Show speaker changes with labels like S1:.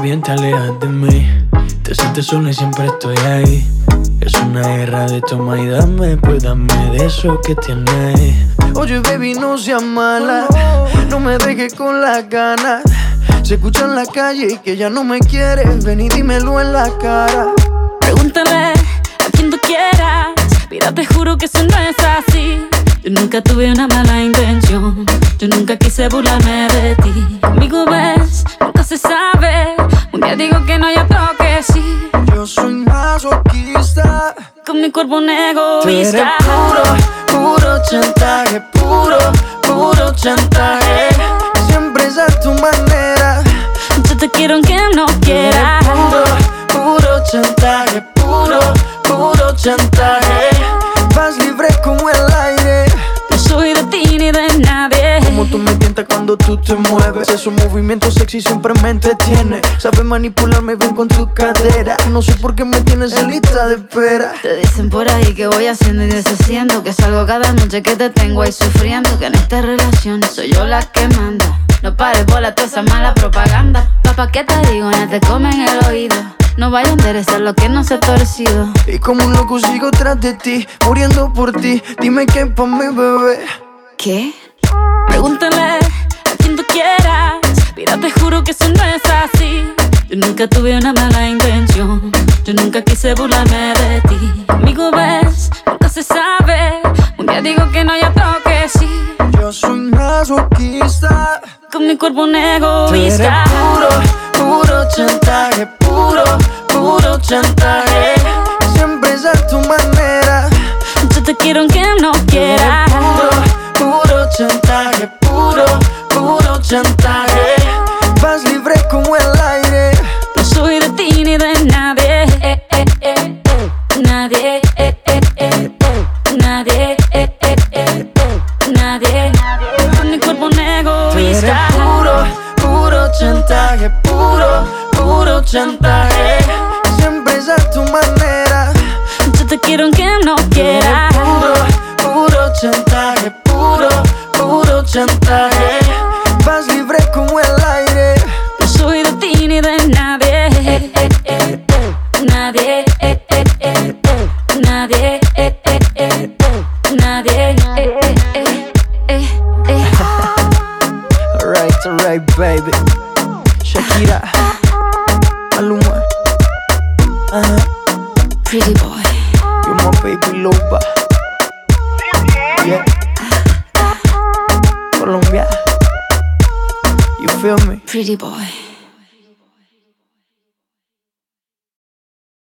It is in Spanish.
S1: bien te alejas de mí. Te sientes sola y siempre estoy ahí. Es una guerra de toma y dame, pues dame de eso que tienes. Oye, baby, no seas mala, no me dejes con las ganas. Se escucha en la calle y que ya no me quieres. Ven y dímelo en la cara.
S2: Pregúntale a quien tú quieras. Mira, te juro que eso no es así. Yo nunca tuve una mala intención. Yo nunca quise burlarme de ti. Conmigo ves, nunca se sabe. Un día digo que no, y otro que sí.
S1: Yo soy masoquista.
S2: Con mi cuerpo un egoísta.
S1: Tú eres puro chantaje. Puro chantaje. Siempre es a tu manera.
S2: Yo te quiero aunque no quieras.
S1: Puro chantaje. Puro chantaje. Vas libre como el aire.
S2: No soy de ti ni de nadie.
S1: Como tú me tientas cuando tú te mueves. Esos movimientos sexy siempre me entretiene. Sabes manipularme bien con tu cadera. No sé por qué me tienes en lista de espera.
S2: Te dicen por ahí que voy haciendo y deshaciendo, que salgo cada noche que te tengo ahí sufriendo, que en esta relación soy yo la que manda. No pares bola toda esa mala propaganda. Papá, ¿qué te digo? Ya te comen el oído. No vaya a enderezar lo que no se ha torcido.
S1: Y como un loco sigo tras de ti, muriendo por ti. Dime qué pa' mi bebé.
S2: ¿Qué? Pregúntale a quien tú quieras. Mira, te juro que eso no es así. Yo nunca tuve una mala intención. Yo nunca quise burlarme de ti. Conmigo ves, nunca se sabe. Un día digo que no, y otro que sí.
S1: Yo soy masoquista.
S2: Con mi cuerpo un egoísta.
S1: Puro chantaje. Puro chantaje. Siempre es a tu manera.
S2: Yo te quiero aunque no quieras.
S1: Puro chantaje. Puro chantaje. Vas libre como el aire.
S2: No soy de ti ni de nadie. Nadie. Nadie. Nadie. Con mi cuerpo un egoísta.
S1: Puro chantaje. Puro chantaje. Siempre es a tu manera.
S2: Yo te quiero aunque no quieras.
S1: Puro chantaje. Puro chantaje. Vas libre como el aire.
S2: No soy de ti ni de nadie. Nadie. Nadie. Nadie.
S1: Alright, baby. Shakira, Maluma,
S2: Pretty boy.
S1: you're my baby lover. Yeah. Colombia, you feel me?
S2: Pretty boy.